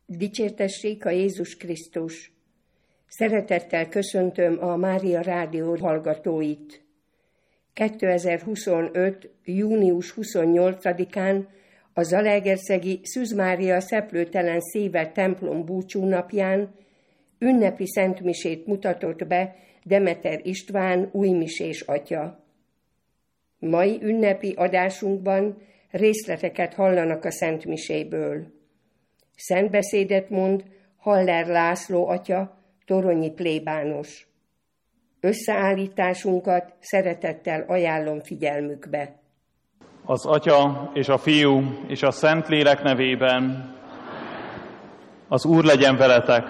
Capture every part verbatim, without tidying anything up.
Dicsértessék a Jézus Krisztus! Szeretettel köszöntöm a Mária Rádió hallgatóit. kétezer-huszonöt. június huszonnyolcadikán a zalaegerszegi Szűz Mária Szeplőtelen Széve templom búcsúnapján ünnepi szentmisét mutatott be Demeter István újmisés atya. Mai ünnepi adásunkban részleteket hallanak a szentmiséből. Szentbeszédet mond Haller László atya, toronyi plébános. Összeállításunkat szeretettel ajánlom figyelmükbe. Az Atya és a Fiú és a Szentlélek nevében. Az Úr legyen veletek.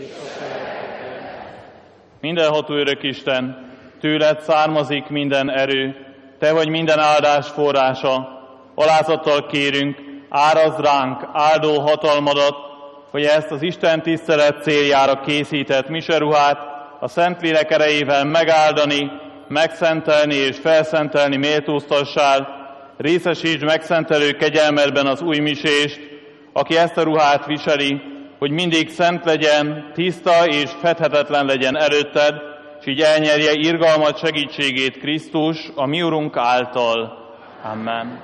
Mindenható Örökisten, tőled származik minden erő, te vagy minden áldás forrása. Alázattal kérünk, árazd ránk áldó hatalmadat, hogy ezt az Isten tisztelet céljára készített miseruhát a Szentlélek erejével megáldani, megszentelni és felszentelni méltóztassál. Részesítsd megszentelő kegyelmedben az újmisést, aki ezt a ruhát viseli, hogy mindig szent legyen, tiszta és fedhetetlen legyen előtted, és így elnyerje irgalmat segítségét Krisztus, a mi Urunk által. Amen.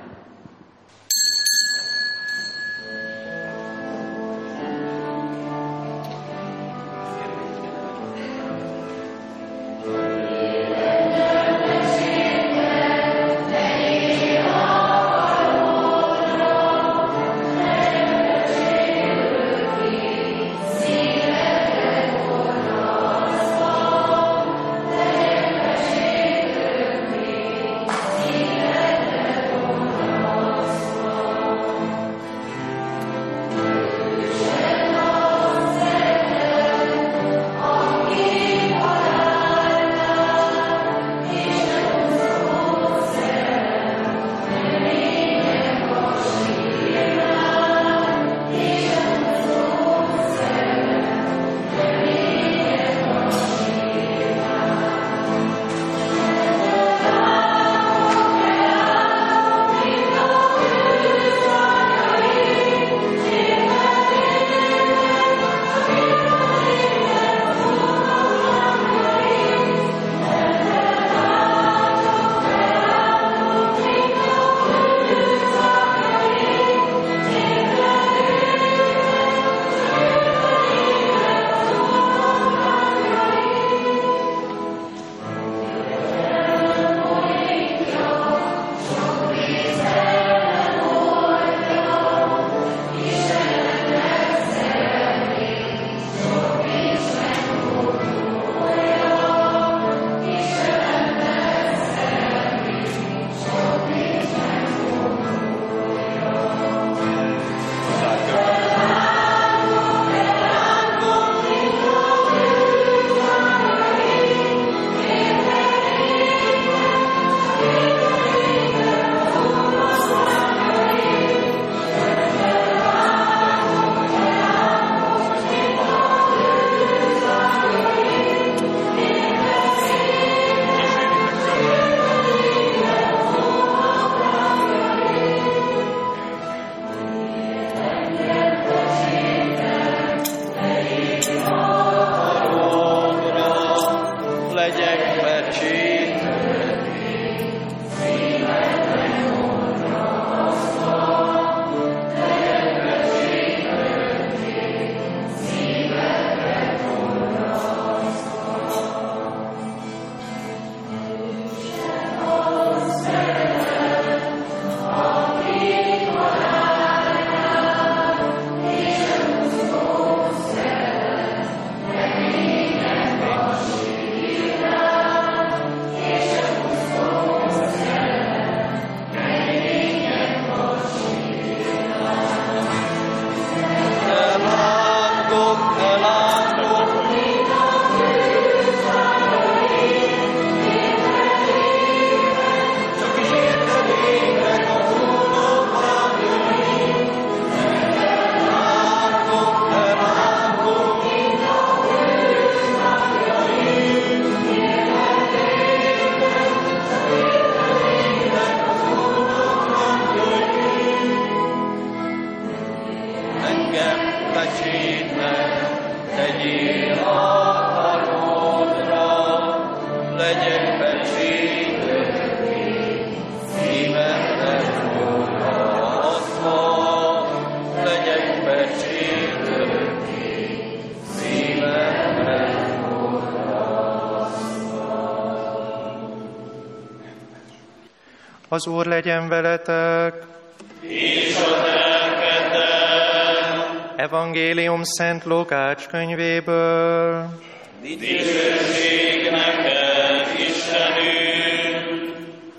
becsítve, tegyél harmadra, legyek becsítve, szívemben forrasztva, legyek becsítve, szívemben forrasztva. Az Úr legyen veletek! És a lelkeddel. Evangélium Szent Lukács könyvéből. Dicsőség neked, Istenünk!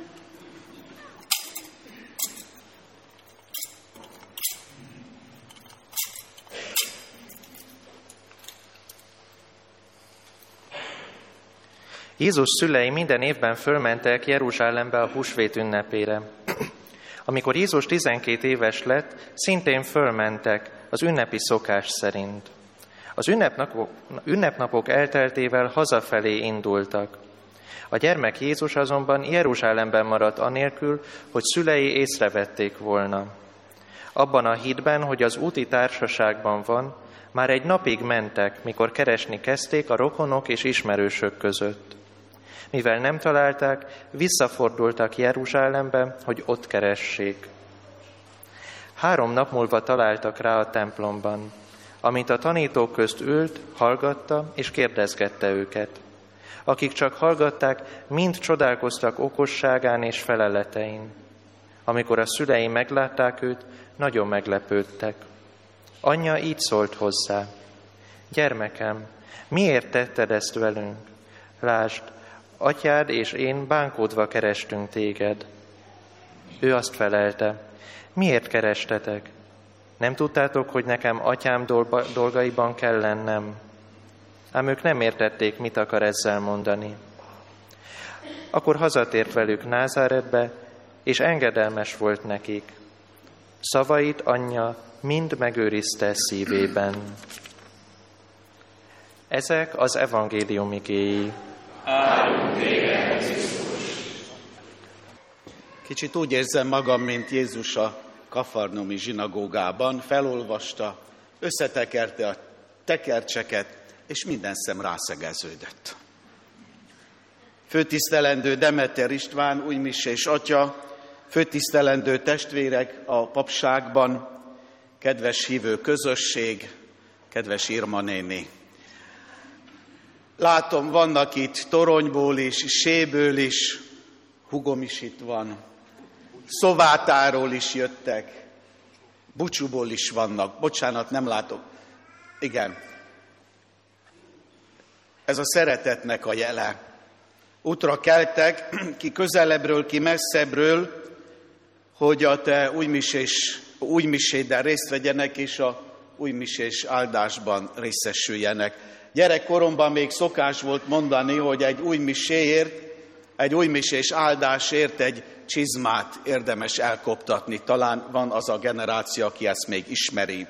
Jézus szülei minden évben fölmentek Jeruzsálembe a húsvét ünnepére. Amikor Jézus tizenkét éves lett, szintén fölmentek az ünnepi szokás szerint. Az ünnepnapok, ünnepnapok elteltével hazafelé indultak. A gyermek Jézus azonban Jeruzsálemben maradt anélkül, hogy szülei észrevették volna. Abban a hitben, hogy az úti társaságban van, már egy napig mentek, mikor keresni kezdték a rokonok és ismerősök között. Mivel nem találták, visszafordultak Jeruzsálembe, hogy ott keressék. Három nap múlva találtak rá a templomban. Amint a tanítók közt ült, hallgatta és kérdezgette őket. Akik csak hallgatták, mind csodálkoztak okosságán és feleletein. Amikor a szülei meglátták őt, nagyon meglepődtek. Anyja így szólt hozzá: gyermekem, miért tetted ezt velünk? Lásd, atyád és én bánkódva kerestünk téged. Ő azt felelte: miért kerestetek? Nem tudtátok, hogy nekem atyám dolgaiban kell lennem? Ám ők nem értették, mit akar ezzel mondani. Akkor hazatért velük Názáretbe, és engedelmes volt nekik. Szavait anyja mind megőrizte szívében. Ezek az evangélium igéi. Kicsit úgy érzem magam, mint Jézus a kafarnaumi zsinagógában, felolvasta, összetekerte a tekercseket, és minden szem rászegeződött. Főtisztelendő Demeter István, újmisés atya, főtisztelendő testvérek a papságban, kedves hívő közösség, kedves Irma néni. Látom, vannak itt Toronyból is, Séből is, hugom is itt van, Szovátáról is jöttek, Bucsúból is vannak, bocsánat, nem látok. Igen, ez a szeretetnek a jele. Útra keltek, ki közelebbről, ki messzebbről, hogy a te újmisés, újmiséddel részt vegyenek, és a újmisés áldásban részesüljenek. Gyerekkoromban még szokás volt mondani, hogy egy újmiséért, egy újmisés áldásért egy csizmát érdemes elkoptatni. Talán van az a generáció, aki ezt még ismeri.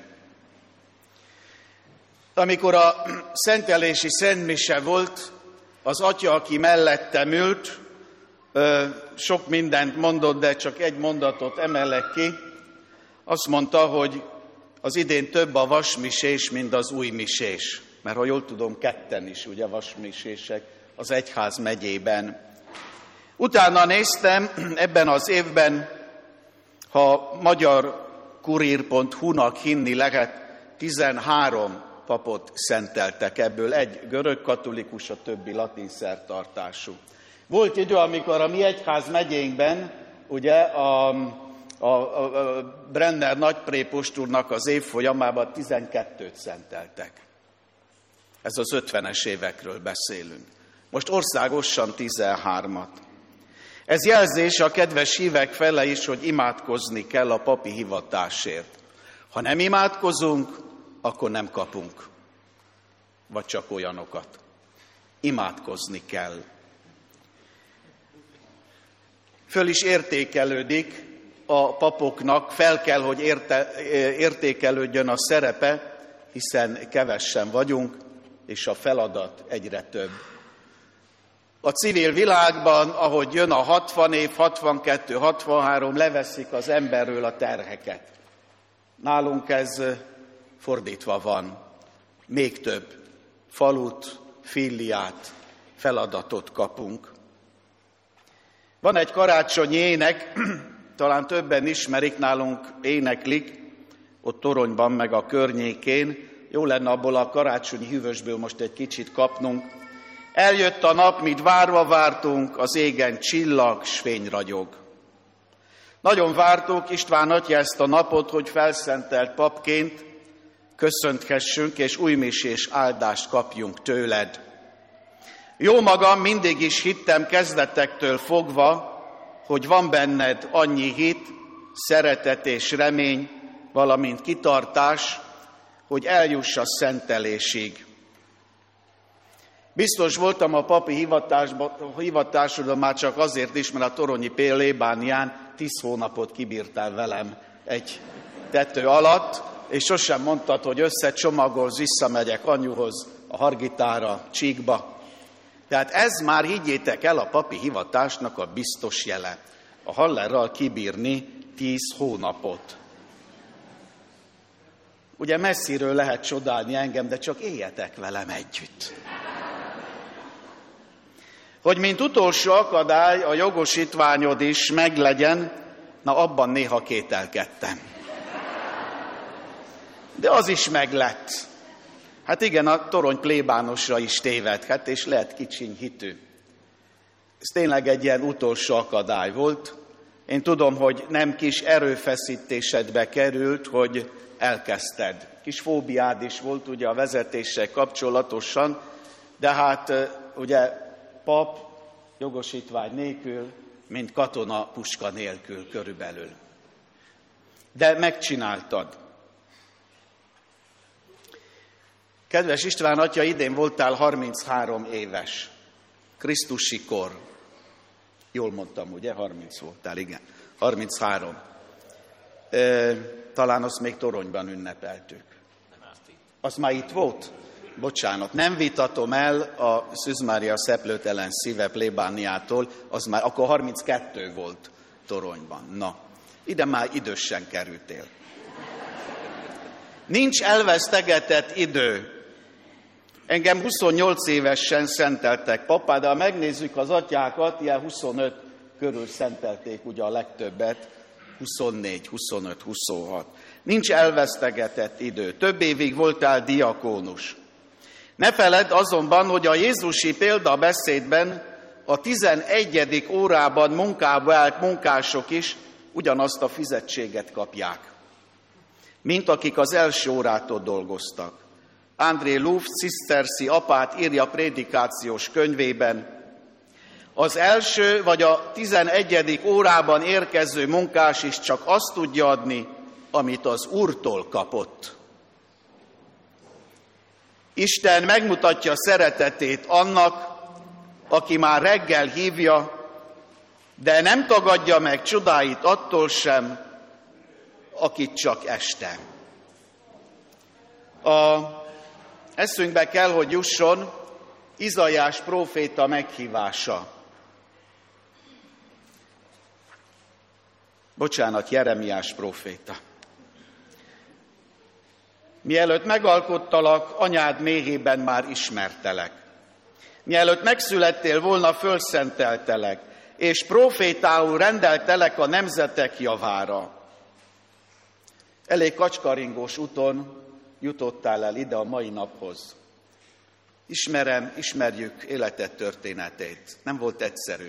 Amikor a szentelési szentmise volt, az atya, aki mellettem ült, sok mindent mondott, de csak egy mondatot emelek ki. Azt mondta, hogy az idén több a vasmisés, mint az újmisés. Mert ha jól tudom, ketten is ugye vasmisések az egyház megyében. Utána néztem, ebben az évben, ha magyar kurír pont hu-nak hinni lehet, tizenhárom papot szenteltek, ebből egy görög katolikus, a többi latin szertartású. Volt idő, amikor a mi egyház megyénkben, ugye a, a, a Brenner nagyprépust úrnak az évfolyamában tizenkettőt szenteltek. Ez az ötvenes évekről beszélünk. Most országosan tizenhármat. Ez jelzés a kedves hívek fele is, hogy imádkozni kell a papi hivatásért. Ha nem imádkozunk, akkor nem kapunk. Vagy csak olyanokat. Imádkozni kell. Föl is értékelődik a papoknak, fel kell, hogy érte, értékelődjön a szerepe, hiszen kevessen vagyunk, és a feladat egyre több. A civil világban, ahogy jön a hatvan év, hatvankettő, hatvanhárom, leveszik az emberről a terheket. Nálunk ez fordítva van. Még több falut, filliát, feladatot kapunk. Van egy karácsonyi ének, talán többen ismerik, nálunk éneklik, ott Toronyban meg a környékén. Jó lenne abból a karácsonyi hűvösből most egy kicsit kapnunk. Eljött a nap, mit várva vártunk, az égen csillag, s fény ragyog. Nagyon vártuk, István atya, ezt a napot, hogy felszentelt papként köszönthessünk, és újmisés áldást kapjunk tőled. Jó magam, mindig is hittem kezdetektől fogva, hogy van benned annyi hit, szeretet és remény, valamint kitartás, hogy eljuss a szentelésig. Biztos voltam a papi hivatásodon már csak azért is, mert a toronyi plébánián tíz hónapot kibírtál velem egy tető alatt, és sosem mondtad, hogy összecsomagolsz, visszamegyek anyuhoz, a Hargitára, Csíkba. Tehát ez már, higgyétek el, a papi hivatásnak a biztos jele. A Hallerral kibírni tíz hónapot. Ugye messziről lehet csodálni engem, de csak éljetek velem együtt. Hogy mint utolsó akadály a jogosítványod is meglegyen, na abban néha kételkedtem. De az is meglett. Hát igen, a torony plébánosra is tévedhet, és lehet kicsiny hitű. Ez tényleg egy ilyen utolsó akadály volt. Én tudom, hogy nem kis erőfeszítésedbe került, hogy elkezdted. Kis fóbiád is volt ugye a vezetéssel kapcsolatosan, de hát ugye pap jogosítvány nélkül, mint katona puska nélkül körülbelül. De megcsináltad. Kedves István atya, idén voltál harminchárom éves. Krisztusi kor. Jól mondtam, ugye? harminc voltál, igen. harminchárom. E, talán azt még Toronyban ünnepeltük. Az már itt volt? Bocsánat, nem vitatom el a Szűz Mária szeplőtelen szíve plébániától, az már akkor harminckettő volt Toronyban. Na, ide már idősen kerültél. Nincs elvesztegetett idő. Engem huszonnyolc évesen szenteltek papá, de ha megnézzük az atyákat, ilyen huszonöt körül szentelték ugye a legtöbbet, huszonnégy, huszonöt, huszonhat. Nincs elvesztegetett idő. Több évig voltál diakónus. Ne feledd azonban, hogy a jézusi példabeszédben a tizenegyedik órában munkába állt munkások is ugyanazt a fizetséget kapják, mint akik az első órától dolgoztak. André Louf ciszterszi apát írja prédikációs könyvében, az első vagy a tizenegyedik órában érkező munkás is csak azt tudja adni, amit az Úrtól kapott. Isten megmutatja szeretetét annak, aki már reggel hívja, de nem tagadja meg csodáit attól sem, akit csak este. A eszünkbe kell, hogy jusson Izaiás próféta meghívása. Bocsánat, Jeremiás próféta. Mielőtt megalkottalak, anyád méhében már ismertelek. Mielőtt megszülettél volna, fölszenteltelek, és prófétául rendeltelek a nemzetek javára. Elég kacskaringós úton jutottál el ide a mai naphoz. Ismerem, ismerjük életed történetét. Nem volt egyszerű.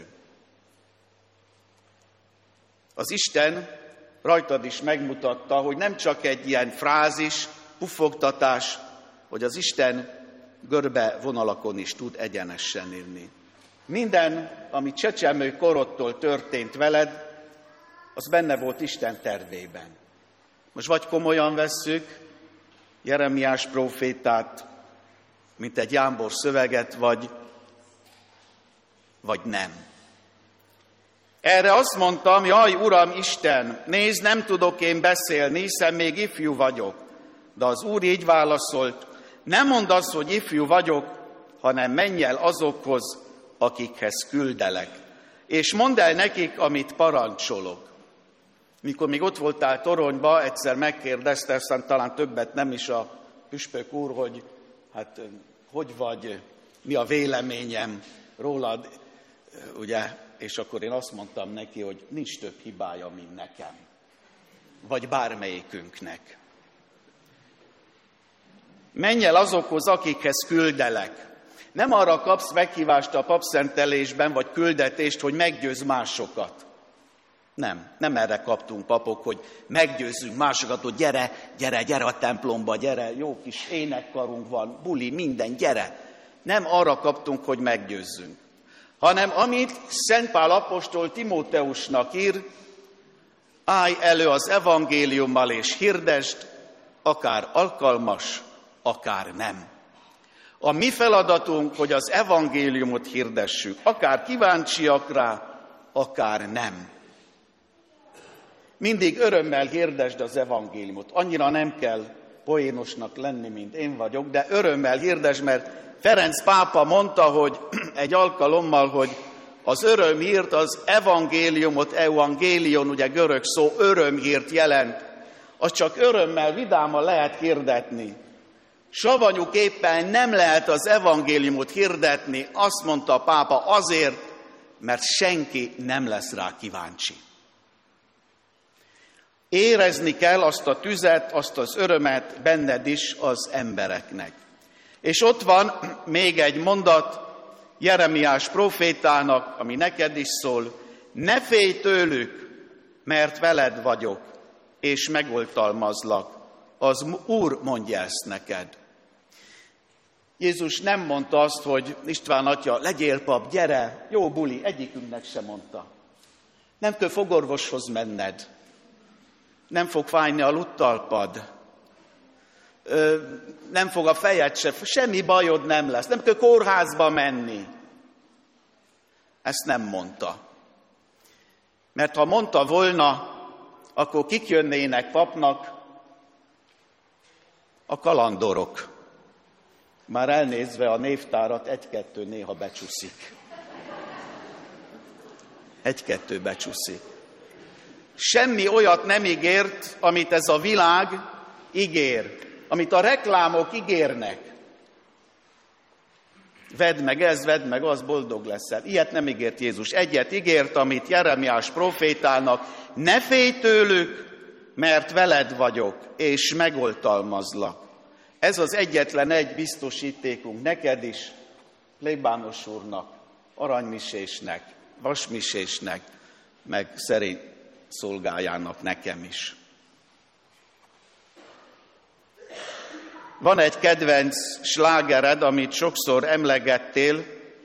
Az Isten rajtad is megmutatta, hogy nem csak egy ilyen frázis, puffogtatás, hogy az Isten görbe vonalakon is tud egyenesen írni. Minden, ami csecsemő korodtól történt veled, az benne volt Isten tervében. Most vagy komolyan vesszük Jeremiás prófétát, mint egy jámbor szöveget, vagy, vagy nem. Erre azt mondtam, jaj, Uram Isten, nézd, nem tudok én beszélni, hiszen még ifjú vagyok. De az Úr így válaszolt, nem mondd azt, hogy ifjú vagyok, hanem menj el azokhoz, akikhez küldelek. És mondd el nekik, amit parancsolok. Mikor még ott voltál Toronyba, egyszer megkérdezte, aztán talán többet nem is a püspök úr, hogy hát hogy vagy, mi a véleményem rólad, ugye? És akkor én azt mondtam neki, hogy nincs több hibája, mint nekem, vagy bármelyikünknek. Menj el azokhoz, akikhez küldelek. Nem arra kapsz meghívást a papszentelésben, vagy küldetést, hogy meggyőzz másokat. Nem, nem erre kaptunk, papok, hogy meggyőzzünk másokat, hogy gyere, gyere, gyere a templomba, gyere, jó kis énekkarunk van, buli, minden, gyere. Nem arra kaptunk, hogy meggyőzzünk, hanem amit Szent Pál apostol Timóteusnak ír, állj elő az evangéliummal és hirdesd, akár alkalmas, akár nem. A mi feladatunk, hogy az evangéliumot hirdessük, akár kíváncsiak rá, akár nem. Mindig örömmel hirdesd az evangéliumot. Annyira nem kell poénosnak lenni, mint én vagyok, de örömmel hirdesd, mert Ferenc pápa mondta, hogy egy alkalommal, hogy az örömhírt, az evangéliumot, evangélion, ugye görög szó, örömhírt jelent, az csak örömmel, vidáman lehet hirdetni. Savanyúképpen nem lehet az evangéliumot hirdetni, azt mondta a pápa, azért, mert senki nem lesz rá kíváncsi. Érezni kell azt a tüzet, azt az örömet benned is az embereknek. És ott van még egy mondat Jeremiás prófétának, ami neked is szól, ne félj tőlük, mert veled vagyok, és megoltalmazlak. Az Úr mondja ezt neked. Jézus nem mondta azt, hogy István atya, legyél pap, gyere, jó buli, egyikünknek sem mondta. Nem kell fogorvoshoz menned. Nem fog fájni a luttalpad, nem fog a fejed se, semmi bajod nem lesz, nem kell kórházba menni. Ezt nem mondta. Mert ha mondta volna, akkor kik jönnének papnak? A kalandorok. Már elnézve a névtárat, egy-kettő néha becsúszik. Egy-kettő becsúszik. Semmi olyat nem ígért, amit ez a világ ígér, amit a reklámok ígérnek. Vedd meg ez, vedd meg az, boldog leszel. Ilyet nem ígért Jézus. Egyet ígért, amit Jeremiás profétának, ne félj tőlük, mert veled vagyok, és megoltalmazlak. Ez az egyetlen egy biztosítékunk neked is, plébános úrnak, aranymisésnek, vasmisésnek, meg szerint szolgájának, nekem is. Van egy kedvenc slágered, amit sokszor emlegettél,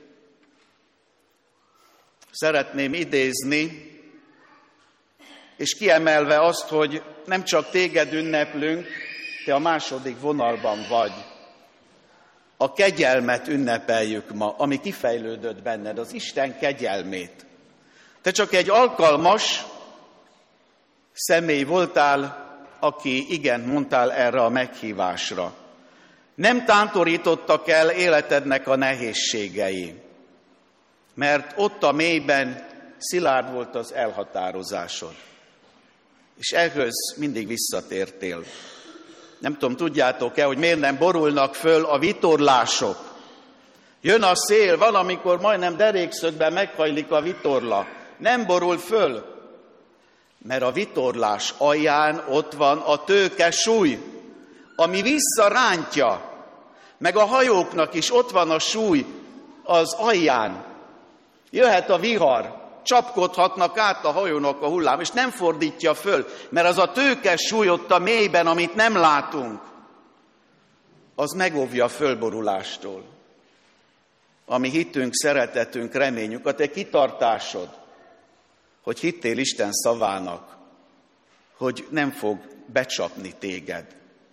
szeretném idézni, és kiemelve azt, hogy nem csak téged ünneplünk, te a második vonalban vagy. A kegyelmet ünnepeljük ma, ami kifejlődött benned, az Isten kegyelmét. Te csak egy alkalmas személy voltál, aki igen mondtál erre a meghívásra. Nem tántorítottak el életednek a nehézségei, mert ott a mélyben szilárd volt az elhatározásod. És ehhez mindig visszatértél. Nem tudom, tudjátok-e, hogy miért nem borulnak föl a vitorlások? Jön a szél, valamikor majdnem derékszögben meghajlik a vitorla. Nem borul föl, mert a vitorlás alján ott van a tőke súly, ami visszarántja, meg a hajóknak is ott van a súly az alján. Jöhet a vihar, csapkodhatnak át a hajónak a hullám, és nem fordítja föl, mert az a tőke súly ott a mélyben, amit nem látunk, az megóvja a fölborulástól. Ami hitünk, szeretetünk, reményünk, a te kitartásod, hogy hittél Isten szavának, hogy nem fog becsapni téged.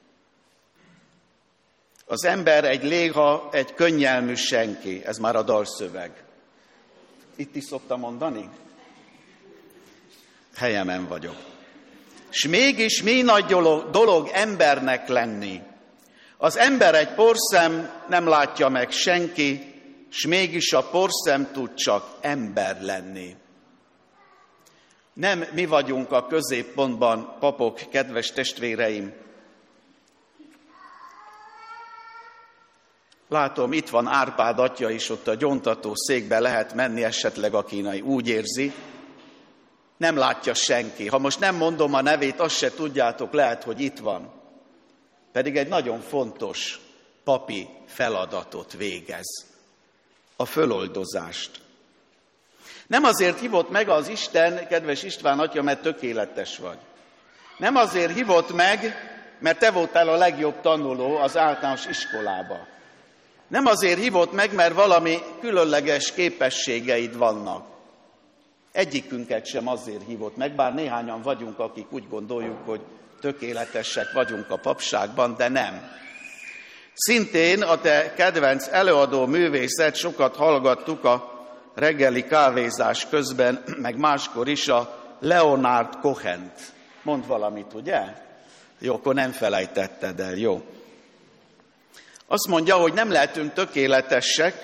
Az ember egy léha, egy könnyelmű senki, ez már a dalszöveg. Itt is szoktam mondani? Helyemen vagyok. S mégis mi nagy dolog, dolog embernek lenni. Az ember egy porszem nem látja meg senki, s mégis a porszem tud csak ember lenni. Nem mi vagyunk a középpontban, papok, kedves testvéreim. Látom, itt van Árpád atya is, ott a gyóntató székbe lehet menni, esetleg aki úgy érzi. Nem látja senki. Ha most nem mondom a nevét, azt se tudjátok, lehet, hogy itt van. Pedig egy nagyon fontos papi feladatot végez. A föloldozást. Nem azért hívott meg az Isten, kedves István atya, mert tökéletes vagy. Nem azért hívott meg, mert te voltál a legjobb tanuló az általános iskolába. Nem azért hívott meg, mert valami különleges képességeid vannak. Egyikünket sem azért hívott meg, bár néhányan vagyunk, akik úgy gondoljuk, hogy tökéletesek vagyunk a papságban, de nem. Szintén a te kedvenc előadó művészet, sokat hallgattuk a reggeli kávézás közben, meg máskor is a Leonard Cohent. Mond valamit, ugye? Jó, akkor nem felejtetted el, jó. Azt mondja, hogy nem lehetünk tökéletesek,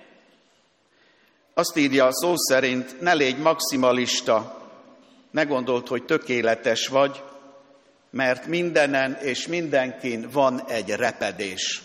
azt írja szó szerint, ne légy maximalista, ne gondold, hogy tökéletes vagy, mert mindenen és mindenkin van egy repedés.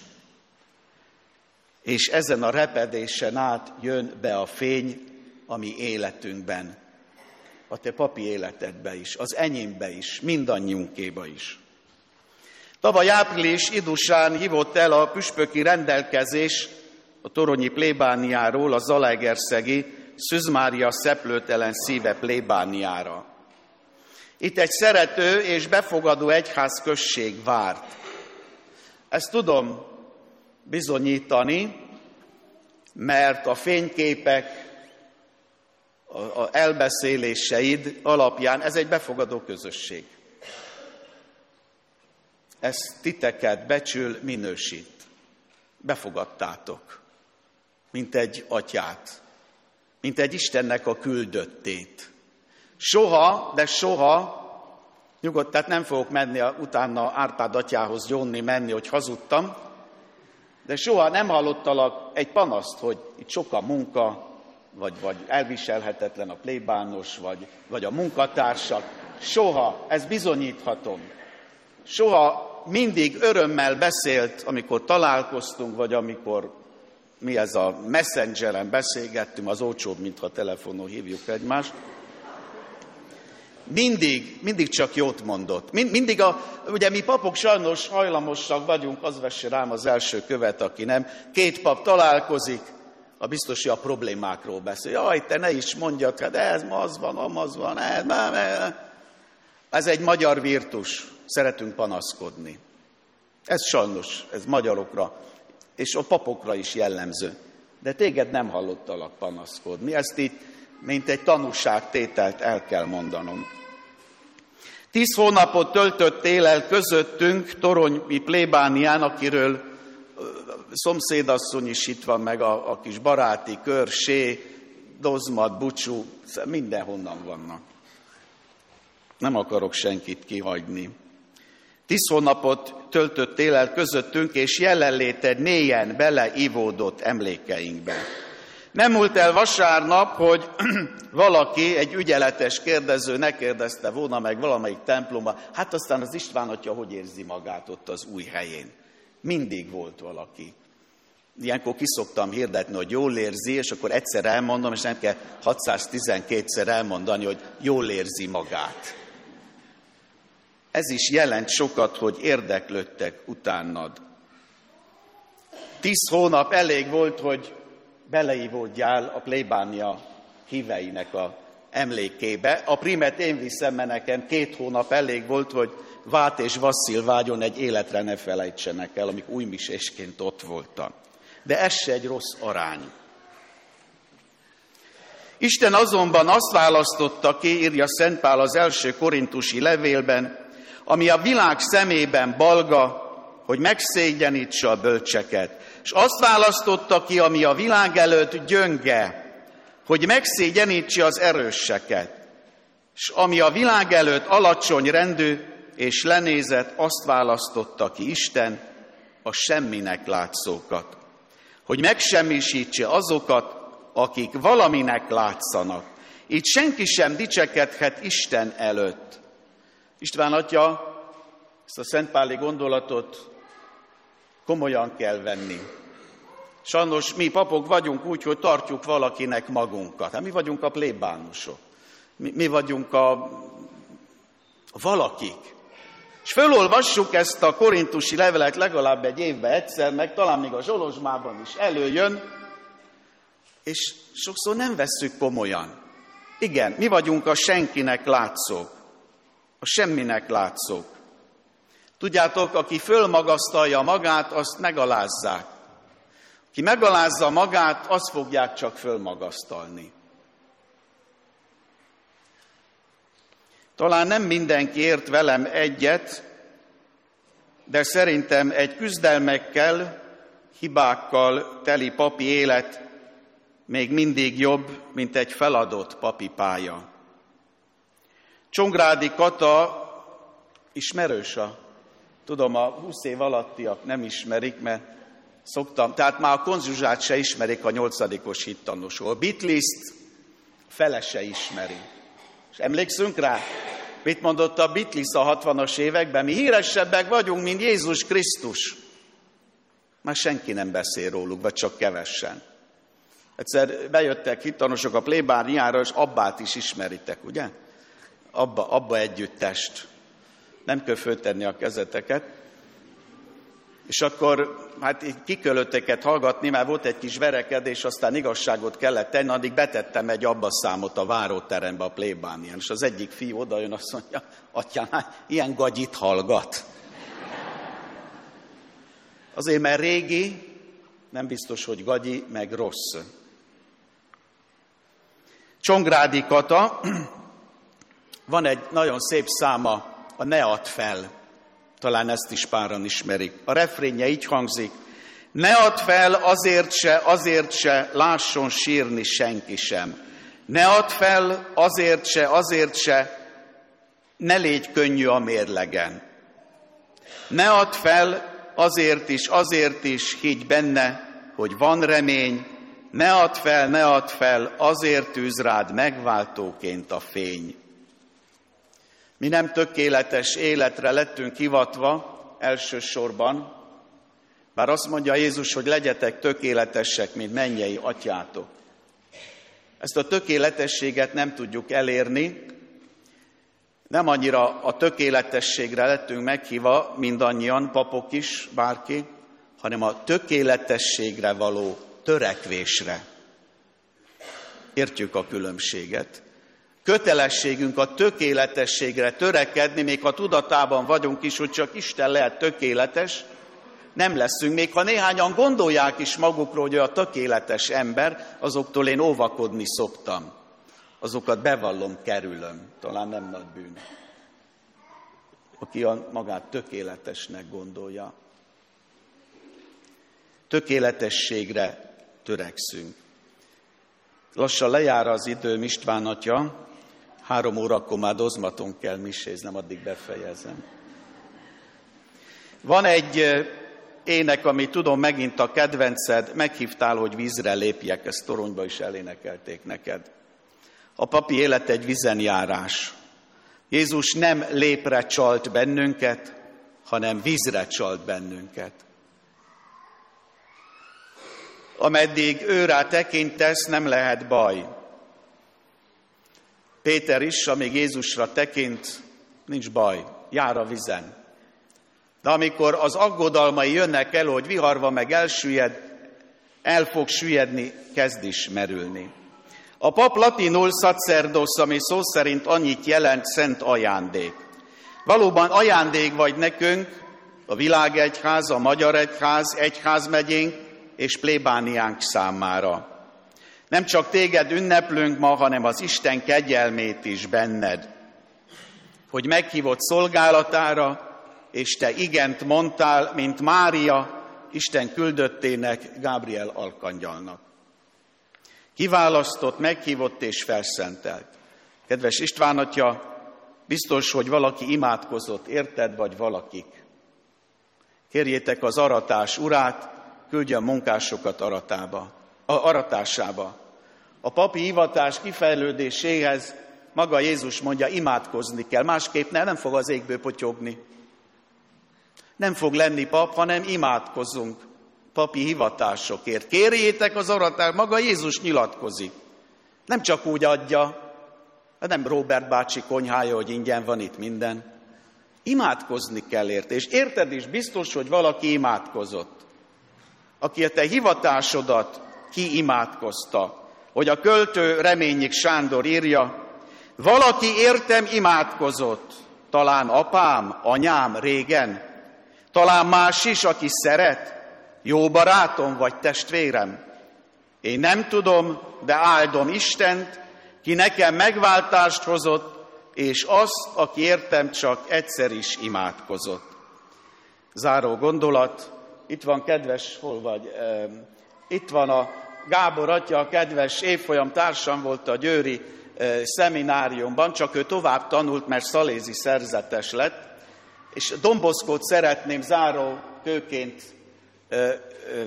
És ezen a repedésen át jön be a fény a mi életünkben, a te papi életedbe is, az enyémbe is, mindannyiunkéba is. Tavaly április idusán hívott el a püspöki rendelkezés a toronyi plébániáról a zalaegerszegi Szűz Mária szeplőtelen szíve plébániára. Itt egy szerető és befogadó egyházközség várt. Ezt tudom bizonyítani, mert a fényképek, a elbeszéléseid alapján ez egy befogadó közösség. Ez titeket becsül, minősít. Befogadtátok, mint egy atyát, mint egy Istennek a küldöttét. Soha, de soha, nyugodt, tehát nem fogok menni a, utána Árpád atyához gyónni, menni, hogy hazudtam, de soha nem hallottalak egy panaszt, hogy itt sok a munka, vagy, vagy elviselhetetlen a plébános, vagy, vagy a munkatársak. Soha, ezt bizonyíthatom. Soha mindig örömmel beszélt, amikor találkoztunk, vagy amikor mi ez a Messengeren beszélgettünk, az olcsóbb, mintha telefonon hívjuk egymást. Mindig, mindig csak jót mondott. Mind, mindig a, ugye mi papok sajnos hajlamosak vagyunk, az vesse rám az első követ, aki nem. Két pap találkozik, a biztos, hogy a problémákról beszél. Jaj, te ne is mondjad, hát ez az van, amaz van, ez, ez egy magyar virtus. Szeretünk panaszkodni. Ez sajnos, ez magyarokra, és a papokra is jellemző. De téged nem hallottalak panaszkodni. Ezt így, mint egy tanúságtételt el kell mondanom. Tíz hónapot töltöttél el közöttünk Toronyi plébánián, akiről szomszédasszony is itt van, meg a, a kis baráti kör, Sé, Dozmat, Bucsú, mindenhonnan vannak. Nem akarok senkit kihagyni. Tíz hónapot töltöttél el közöttünk, és jelenléted mélyen beleivódott emlékeinkbe. Nem múlt el vasárnap, hogy valaki, egy ügyeletes kérdező ne kérdezte volna meg valamelyik templomban, hát aztán az István atya hogy érzi magát ott az új helyén. Mindig volt valaki. Ilyenkor kiszoktam hirdetni, hogy jól érzi, és akkor egyszer elmondom, és nem kell hatszáztizenkétszer elmondani, hogy jól érzi magát. Ez is jelent sokat, hogy érdeklődtek utánad. Tíz hónap elég volt, hogy beleívódjál a plébánia híveinek a emlékébe. A primet én viszem, mert nekem két hónap elég volt, hogy Vát és Vasszil vágyon egy életre ne felejtsenek el, amik újmisésként ott voltam. De ez se egy rossz arány. Isten azonban azt választotta ki, írja Szent Pál az első korintusi levélben, ami a világ szemében balga, hogy megszégyenítse a bölcseket. És azt választotta ki, ami a világ előtt gyönge, hogy megszégyenítse az erőseket. És ami a világ előtt alacsony rendű és lenézett, azt választotta ki Isten, a semminek látszókat. Hogy megsemmisítse azokat, akik valaminek látszanak, Így senki sem dicsekedhet Isten előtt. István atya ezt a szentpáli gondolatot komolyan kell venni. Sajnos mi papok vagyunk úgy, hogy tartjuk valakinek magunkat. Hát mi vagyunk a plébánosok. Mi, mi vagyunk a, a valakik. És fölolvassuk ezt a korintusi levelet legalább egy évben egyszer, meg talán még a Zsolozsmában is előjön, és sokszor nem vesszük komolyan. Igen, mi vagyunk a senkinek látszók, a semminek látszók. Tudjátok, aki fölmagasztalja magát, azt megalázzák. Aki megalázza magát, azt fogják csak fölmagasztalni. Talán nem mindenki ért velem egyet, de szerintem egy küzdelmekkel, hibákkal teli papi élet még mindig jobb, mint egy feladott papi pálya. Csongrádi Kata ismerős a, tudom, a húsz év alattiak nem ismerik, mert szoktam, tehát már a konzuzsát se ismerik a nyolcadikos hittanosról. Bitliszt fele se ismeri. És emlékszünk rá? Mit mondott a Bitlis a hatvanas években? Mi híresebbek vagyunk, mint Jézus Krisztus. Már senki nem beszél róluk, vagy csak kevesen. Egyszer bejöttek hittanosok a plébániára, és Abbát is ismeritek, ugye? Abba, abba együttest. Nem kell föltenni a kezeteket. És akkor hát kikölötteket hallgatni, mert volt egy kis verekedés, aztán igazságot kellett tenni, addig betettem egy abba számot a váróterembe a plébánián. És az egyik fiú odajön, azt mondja, atyám, hát ilyen gagyit hallgat. Azért, mert régi, nem biztos, hogy gagyi, meg rossz. Csongrádi Kata, van egy nagyon szép száma, a Ne add fel. Talán ezt is páran ismerik. A refrénje így hangzik. Ne add fel, azért se, azért se, lásson sírni senki sem. Ne add fel, azért se, azért se, ne légy könnyű a mérlegen. Ne add fel, azért is, azért is, higgy benne, hogy van remény. Ne add fel, ne add fel, azért tűz rád megváltóként a fény. Mi nem tökéletes életre lettünk hivatva elsősorban, bár azt mondja Jézus, hogy legyetek tökéletesek, mint mennyei atyátok. Ezt a tökéletességet nem tudjuk elérni, nem annyira a tökéletességre lettünk meghívva, mindannyian, papok is, bárki, hanem a tökéletességre való törekvésre. Értjük a különbséget. Kötelességünk a tökéletességre törekedni, még ha tudatában vagyunk is, hogy csak Isten lehet tökéletes, nem leszünk. Még ha néhányan gondolják is magukról, hogy a tökéletes ember, azoktól én óvakodni szoktam. Azokat bevallom, kerülöm. Talán nem nagy bűn. Aki a magát tökéletesnek gondolja. Tökéletességre törekszünk. Lassan lejár az időm, István atya. Három órakor már dozmaton kell miséznem, addig befejezem. Van egy ének, ami tudom megint a kedvenced, meghívtál, hogy vízre lépjek, ezt toronyba is elénekelték neked. A papi élet egy vizenjárás. Jézus nem lépre csalt bennünket, hanem vízre csalt bennünket. Ameddig őrá tekintesz, nem lehet baj. Péter is, amíg Jézusra tekint, nincs baj, jár a vízen. De amikor az aggodalmai jönnek elő, hogy viharva meg elsüllyed, el fog süllyedni, kezd is merülni. A pap latinul sacerdos, ami szó szerint annyit jelent, szent ajándék. Valóban ajándék vagy nekünk, a világegyház, a magyar egyház, egyházmegyénk és plébániánk számára. Nem csak téged ünneplünk ma, hanem az Isten kegyelmét is benned. Hogy meghívott szolgálatára, és te igent mondtál, mint Mária, Isten küldöttének, Gábriel alkangyalnak. Kiválasztott, meghívott és felszentelt. Kedves István atya, biztos, hogy valaki imádkozott, érted, vagy valakik. Kérjétek az aratás urát, küldje a munkásokat aratába, a aratásába. A papi hivatás kifejlődéséhez maga Jézus mondja, imádkozni kell, másképp ne, nem fog az égből potyogni. Nem fog lenni pap, hanem imádkozzunk papi hivatásokért. Kérjétek az aratást, maga Jézus nyilatkozik. Nem csak úgy adja, nem Robert bácsi konyhája, hogy ingyen van itt minden. Imádkozni kell érte, és érted is biztos, hogy valaki imádkozott. Aki a te hivatásodat kiimádkozta, hogy a költő Reményik Sándor írja, valaki értem imádkozott, talán apám, anyám régen, talán más is, aki szeret, jó barátom vagy testvérem. Én nem tudom, de áldom Istent, ki nekem megváltást hozott, és azt, aki értem csak egyszer is imádkozott. Záró gondolat, itt van kedves, hol vagy? E, itt van a Gábor atya, a kedves évfolyam társam volt a győri e, szemináriumban, csak ő tovább tanult, mert szalézi szerzetes lett, és Domboszkót szeretném záró kőként e, e,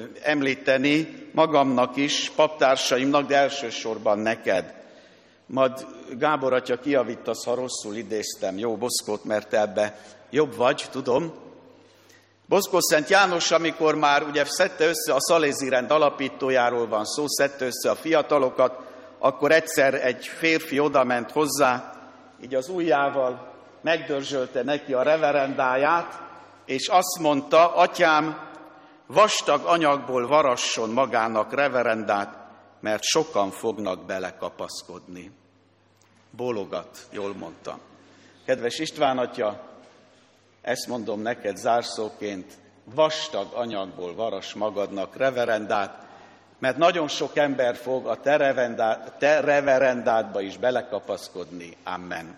említeni magamnak is, paptársaimnak, de elsősorban neked. Majd Gábor atya kijavítasz, ha rosszul idéztem, jó, Boszkót, mert ebbe jobb vagy, tudom. Boszkó Szent János, amikor már ugye szedte össze, a szalézi rend alapítójáról van szó, szedte össze a fiatalokat, akkor egyszer egy férfi odament hozzá, így az ujjával megdörzsölte neki a reverendáját, és azt mondta, atyám, vastag anyagból varasson magának reverendát, mert sokan fognak belekapaszkodni. Bólogat, jól mondtam. Kedves István atya, ezt mondom neked zárszóként, vastag anyagból varas magadnak reverendát, mert nagyon sok ember fog a te, reverendá, te reverendádba is belekapaszkodni. Amen.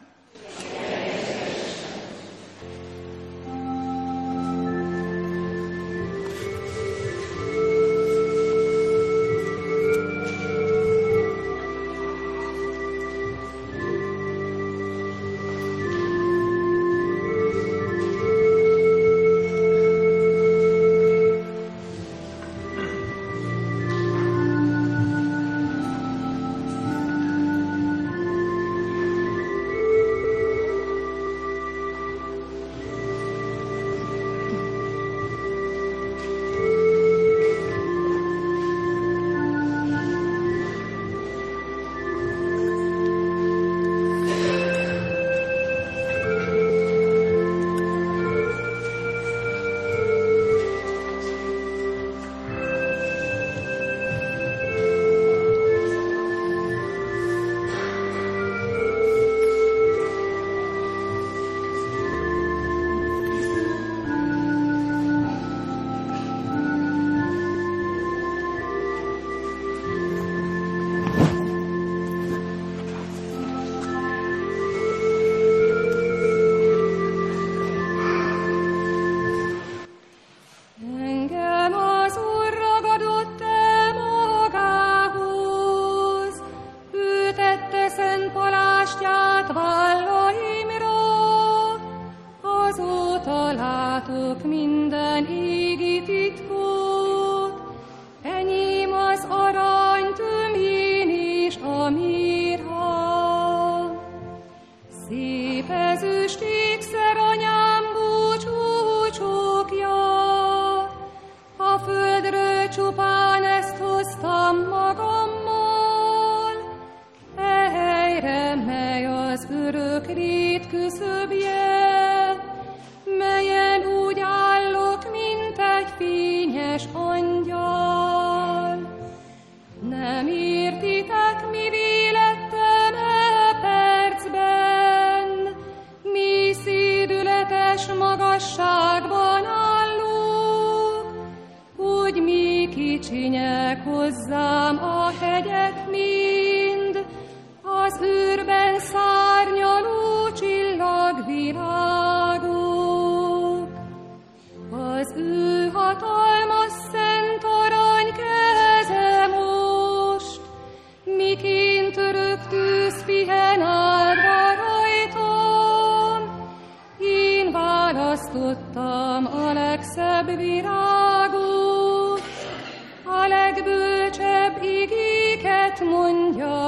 Virágot, a legbölcsebb igéket miért mondja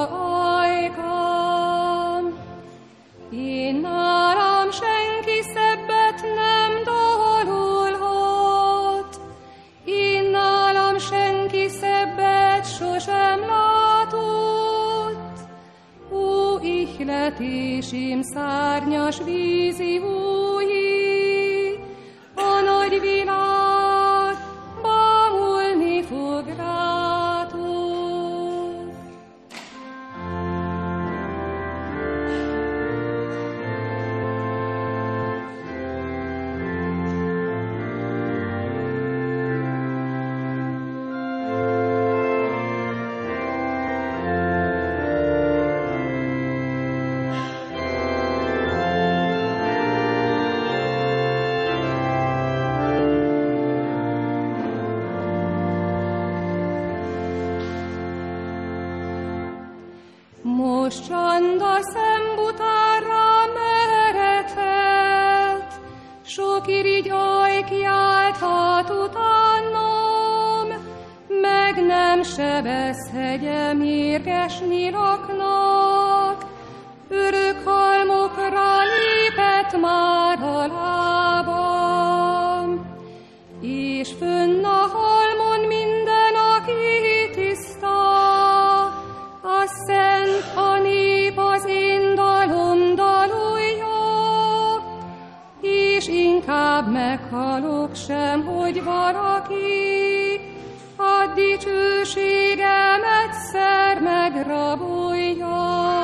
ajkam. Én nálam senki szebbet nem dalolhat, én nálam senki szebbet sosem látott. Ó, ihletésem szárnyas vízi újé, a nagy világ bámulni fog rátok. Most csand a szembutárra meredhet, sok irigy ajk járthat utánom, meg nem sebezhegye mérges nyilaknak, örök halmokra lépett már a lábam, és fönn a halmon minden, aki tiszta, a szent, a nép az én dalom dalolja, és inkább meghalok sem, hogy valaki a dicsőségem egyszer megrabolja.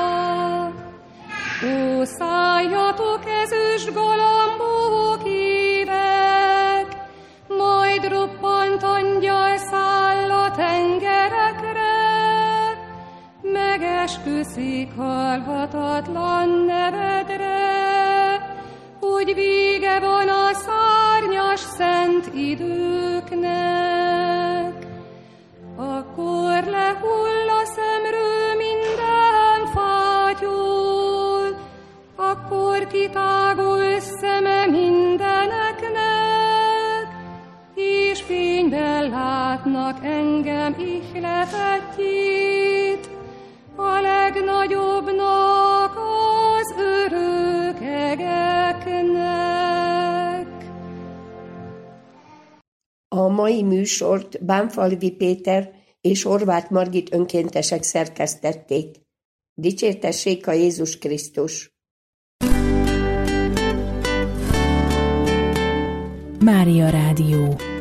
Ó, szálljatok ezüst galambok évek, majd roppant angyal száll a tengerekre, megesküszik halhatatlan nevedre, hogy vége van a szárnyas szent időknek. Akkor lehull a szemről minden fátyol, akkor kitágul szeme mindeneknek, és fényben látnak engem ihletettjét, a legnagyobbnak az örök egeknek. A mai műsort Bánfalvi Péter és Horváth Margit önkéntesek szerkesztették. Dicsértessék a Jézus Krisztus! Mária Rádió.